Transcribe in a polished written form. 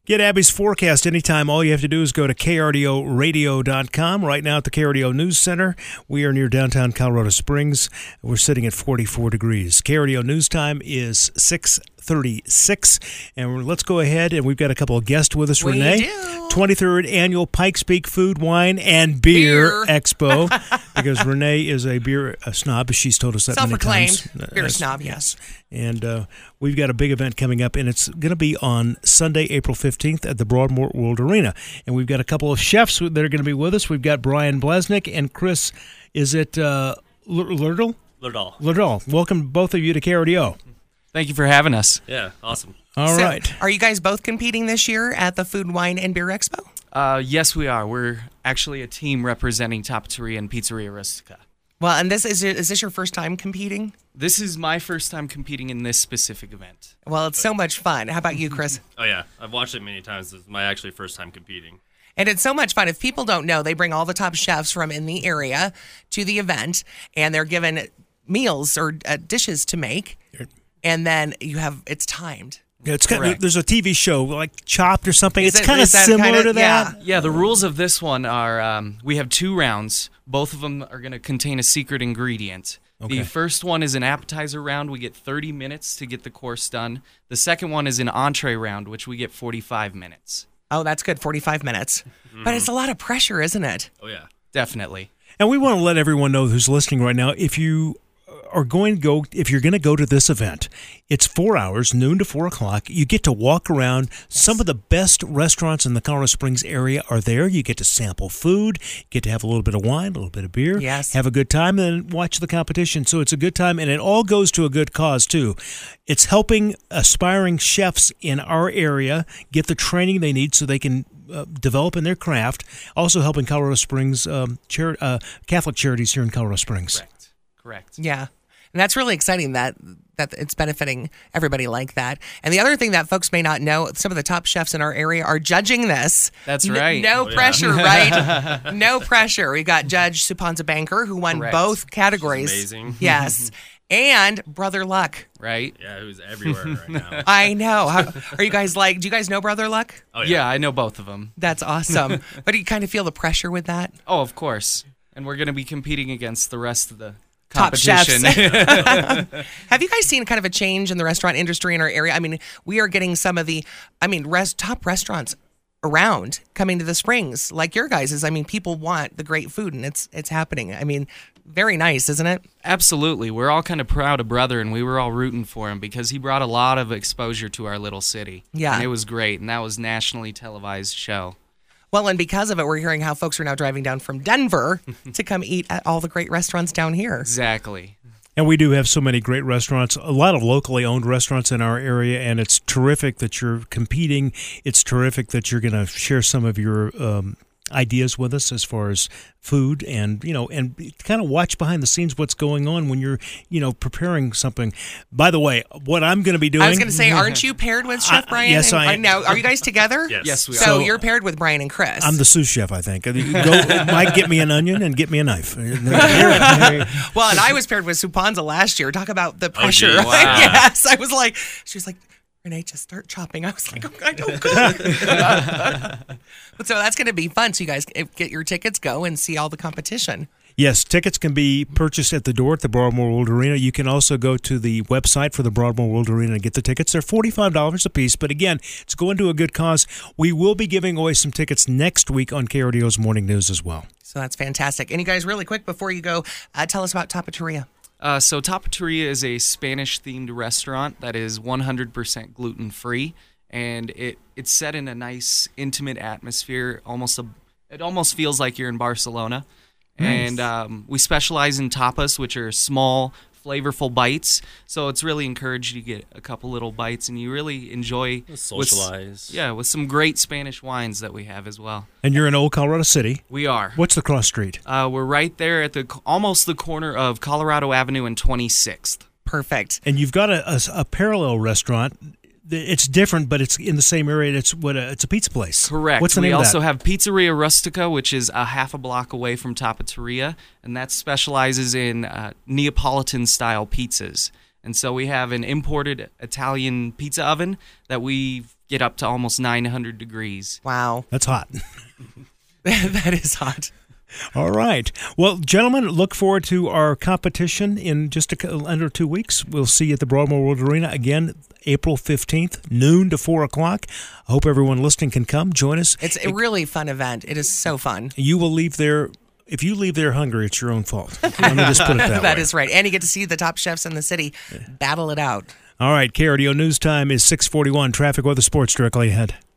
Get Abby's forecast anytime. All you have to do is go to KRDOradio.com. Right now at the KRDO News Center, we are near downtown Colorado Springs. We're sitting at 44 degrees. KRDO News Time is 6:36, and let's go ahead, and we've got a couple of guests with us. Renee, 23rd Annual Pikes Peak Food, Wine, and Beer Expo, because Renee is a beer snob. She's told us that many times. Self-proclaimed beer snob, yes. And we've got a big event coming up, and it's going to be on Sunday, April 15th at the Broadmoor World Arena. And we've got a couple of chefs that are going to be with us. We've got Brian Blesnick and Chris, is it Lerdahl? Lerdahl. Welcome, both of you, to KRDO. Thank you for having us. Yeah, awesome. All right. Are you guys both competing this year at the Food, Wine, and Beer Expo? Yes, we are. We're actually a team representing Tapateria and Pizzeria Rustica. Well, and is this your first time competing? This is my first time competing in this specific event. Well, it's so much fun. How about you, Chris? Oh, yeah. I've watched it many times. This is my actually first time competing. And it's so much fun. If people don't know, they bring all the top chefs from in the area to the event, and they're given meals or dishes to make, and then it's timed. Yeah, it's kind of, there's a TV show like Chopped or something. It's kind of similar to that. Yeah, the rules of this one are we have 2 rounds. Both of them are going to contain a secret ingredient. Okay. The first one is an appetizer round. We get 30 minutes to get the course done. The second one is an entree round, which we get 45 minutes. Oh, that's good, 45 minutes. But it's a lot of pressure, isn't it? Oh, yeah. Definitely. And we want to let everyone know who's listening right now, if you're going to go to this event, it's 4 hours, noon to 4 o'clock. You get to walk around. Some of the best restaurants in the Colorado Springs area are there. You get to sample food, get to have a little bit of wine, a little bit of beer, have a good time, and then watch the competition. So it's a good time, and it all goes to a good cause, too. It's helping aspiring chefs in our area get the training they need so they can develop in their craft, also helping Colorado Springs, Catholic Charities here in Colorado Springs. Correct. Yeah. And that's really exciting that it's benefiting everybody like that. And the other thing that folks may not know, some of the top chefs in our area are judging this. That's right. No pressure, right? No pressure. We got Judge Supanza Banker, who won both categories. She's amazing. Yes. And Brother Luck. Right? Yeah, who's everywhere right now. I know. Are you guys do you guys know Brother Luck? Oh, Yeah, I know both of them. That's awesome. But do you kind of feel the pressure with that? Oh, of course. And we're going to be competing against the rest of the top chefs. competition. Have you guys seen kind of a change in the restaurant industry in our area? I mean, we are getting some of the, top restaurants around coming to the Springs, like your guys'. I mean, people want the great food, and it's happening. I mean, very nice, isn't it? Absolutely. We're all kind of proud of Brother, and we were all rooting for him because he brought a lot of exposure to our little city. Yeah. And it was great, and that was nationally televised show. Well, and because of it, we're hearing how folks are now driving down from Denver to come eat at all the great restaurants down here. Exactly. And we do have so many great restaurants, a lot of locally owned restaurants in our area, and it's terrific that you're competing. It's terrific that you're going to share some of your ideas with us as far as food, and and kind of watch behind the scenes what's going on when you're preparing something. By the way, what I'm going to be doing, I was going to say, aren't you paired with Chef Brian? Yes, I am. Now, are you guys together? Yes we are. So you're paired with Brian and Chris. I'm the sous chef, I think. Mike, get me an onion and get me a knife. Well, and I was paired with Supanza last year. Talk about the pressure. Oh, wow. Yes, I was like, she was like, Renee, just start chopping. I was like, oh, I don't cook. But so that's going to be fun. So you guys get your tickets, go and see all the competition. Yes, tickets can be purchased at the door at the Broadmoor World Arena. You can also go to the website for the Broadmoor World Arena and get the tickets. They're $45 a piece, but again, it's going to a good cause. We will be giving away some tickets next week on KRDO's Morning News as well. So that's fantastic. And you guys, really quick, before you go, tell us about Tapateria. So Tapateria is a Spanish-themed restaurant that is 100% gluten-free, and it's set in a nice, intimate atmosphere. It almost feels like you're in Barcelona. Nice. And we specialize in tapas, which are small, flavorful bites. So it's really encouraged you to get a couple little bites, and you really enjoy socialize. With some great Spanish wines that we have as well. And you're in Old Colorado City. We are. What's the cross street? We're right there at almost the corner of Colorado Avenue and 26th. Perfect. And you've got a parallel restaurant. It's different, but it's in the same area. It's a pizza place. Correct. What's the name We of also that? have Pizzeria Rustica, which is a half a block away from Tapateria, and that specializes in Neapolitan-style pizzas. And so we have an imported Italian pizza oven that we've get up to almost 900 degrees. Wow. That's hot. That is hot. All right. Well, gentlemen, look forward to our competition in just under 2 weeks. We'll see you at the Broadmoor World Arena again, April 15th, noon to 4 o'clock. I hope everyone listening can come join us. It's a really fun event. It is so fun. You will leave there. If you leave there hungry, it's your own fault. Let me just put it that way. That is right. And you get to see the top chefs in the city battle it out. All right, KRDO News Time is 6:41. Traffic, weather, sports directly ahead.